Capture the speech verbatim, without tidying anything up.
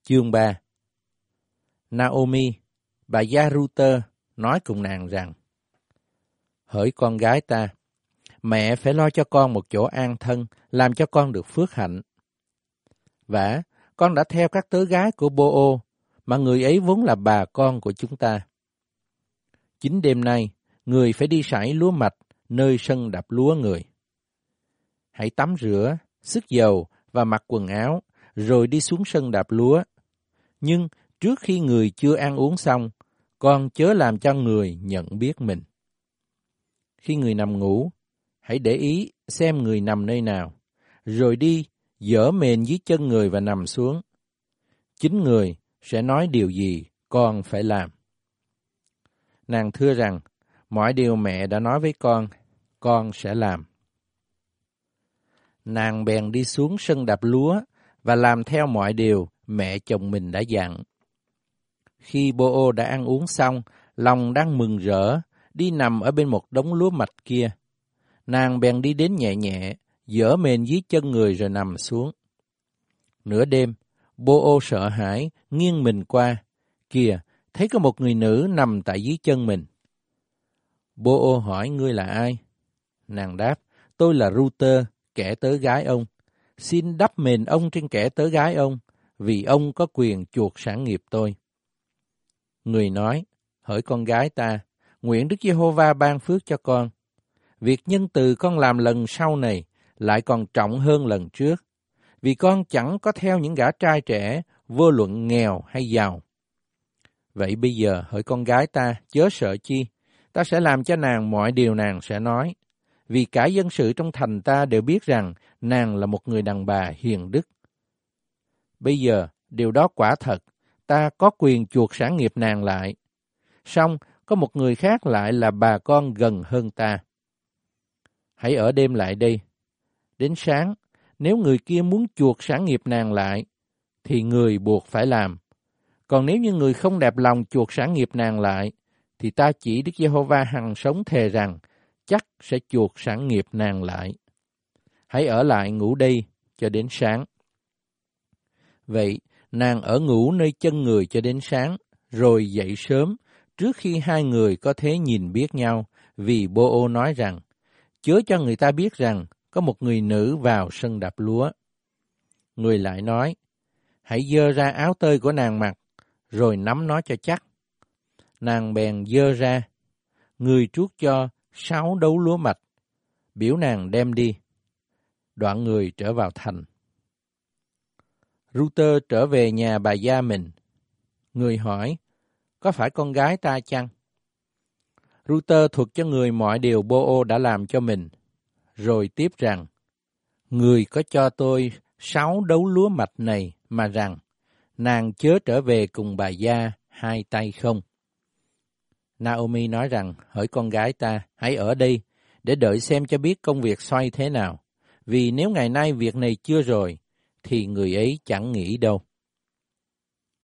Chương ba. Naomi, bà gia Ruther, nói cùng nàng rằng: Hỡi con gái ta, mẹ phải lo cho con một chỗ an thân, làm cho con được phước hạnh. Vả, con đã theo các tớ gái của Bô-ô, mà người ấy vốn là bà con của chúng ta. Chính đêm nay, người phải đi sải lúa mạch nơi sân đạp lúa người. Hãy tắm rửa, xức dầu và mặc quần áo, rồi đi xuống sân đạp lúa. Nhưng trước khi người chưa ăn uống xong, con chớ làm cho người nhận biết mình. Khi người nằm ngủ, hãy để ý xem người nằm nơi nào, rồi đi dỡ mền dưới chân người và nằm xuống. Chính người sẽ nói điều gì con phải làm. Nàng thưa rằng, mọi điều mẹ đã nói với con, con sẽ làm. Nàng bèn đi xuống sân đạp lúa và làm theo mọi điều mẹ chồng mình đã dặn. Khi Bô-ô đã ăn uống xong, lòng đang mừng rỡ, đi nằm ở bên một đống lúa mạch kia. Nàng bèn đi đến nhẹ nhẹ, dỡ mền dưới chân người rồi nằm xuống. Nửa đêm, Bô-ô sợ hãi, nghiêng mình qua. Kìa, thấy có một người nữ nằm tại dưới chân mình. Bô-ô hỏi: Ngươi là ai? Nàng đáp: Tôi là Ruther, kẻ tớ gái ông. Xin đắp mền ông trên kẻ tớ gái ông, vì ông có quyền chuộc sản nghiệp tôi. Người nói: Hỡi con gái ta, nguyện Đức Giê-hô-va ban phước cho con. Việc nhân từ con làm lần sau này lại còn trọng hơn lần trước, vì con chẳng có theo những gã trai trẻ, vô luận nghèo hay giàu. Vậy bây giờ, hỡi con gái ta, chớ sợ chi, ta sẽ làm cho nàng mọi điều nàng sẽ nói, vì cả dân sự trong thành ta đều biết rằng nàng là một người đàn bà hiền đức. Bây giờ, điều đó quả thật, ta có quyền chuộc sản nghiệp nàng lại. Song có một người khác lại là bà con gần hơn ta. Hãy ở đêm lại đây. Đến sáng, nếu người kia muốn chuộc sản nghiệp nàng lại, thì người buộc phải làm. Còn nếu như người không đẹp lòng chuộc sản nghiệp nàng lại, thì ta chỉ Đức Giê-hô-va hằng sống thề rằng, chắc sẽ chuộc sản nghiệp nàng lại. Hãy ở lại ngủ đây cho đến sáng. Vậy, nàng ở ngủ nơi chân người cho đến sáng, rồi dậy sớm, trước khi hai người có thể nhìn biết nhau, vì Bô-ô nói rằng, chớ cho người ta biết rằng có một người nữ vào sân đạp lúa. Người lại nói, hãy giơ ra áo tơi của nàng mặc, rồi nắm nó cho chắc. Nàng bèn giơ ra, người truốc cho sáu đấu lúa mạch, biểu nàng đem đi. Đoạn người trở vào thành. Ruther trở về nhà bà gia mình. Người hỏi, có phải con gái ta chăng? Ruther thuật cho người mọi điều Bô-ô đã làm cho mình, rồi tiếp rằng, người có cho tôi sáu đấu lúa mạch này mà rằng, nàng chớ trở về cùng bà gia hai tay không. Naomi nói rằng, hỡi con gái ta, hãy ở đây, để đợi xem cho biết công việc xoay thế nào, vì nếu ngày nay việc này chưa rồi, thì người ấy chẳng nghĩ đâu.